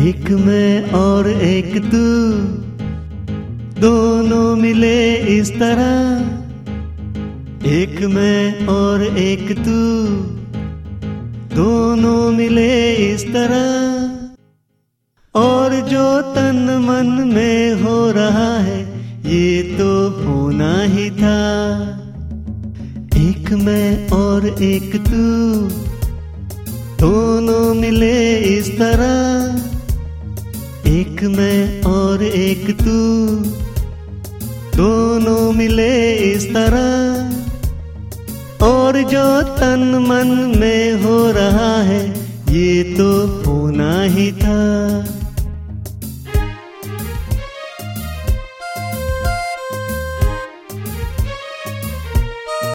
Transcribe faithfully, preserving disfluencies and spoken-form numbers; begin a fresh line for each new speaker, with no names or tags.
एक मैं और एक तू, दोनों मिले इस तरह। एक मैं और एक तू, दोनों मिले इस तरह। और जो तन मन में हो रहा है ये तो होना ही था। एक मैं और एक तू, दोनों मिले इस तरह। एक मैं और एक तू, दोनों मिले इस तरह। और जो तन मन में हो रहा है ये तो होना ही था।